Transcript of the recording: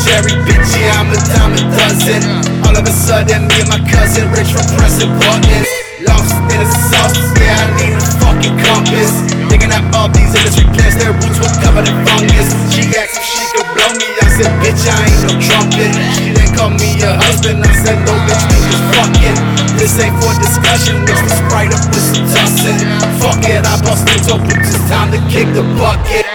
cherry, bitch, yeah, I'm a dime a dozen. All of a sudden, me and my cousin rich from pressing buttons. Lost in the sauce, yeah, I need a fucking compass. Thinking that all these industry plants, their roots were covered in fungus. She asked if she could blow me, I said, bitch, I ain't no trumpet. She then called me a husband, I said, no, bitch, we just fucking. This ain't for discussion, mix the Sprite up with some tussin'. Fuck it, I bust things open, it's time to kick the bucket.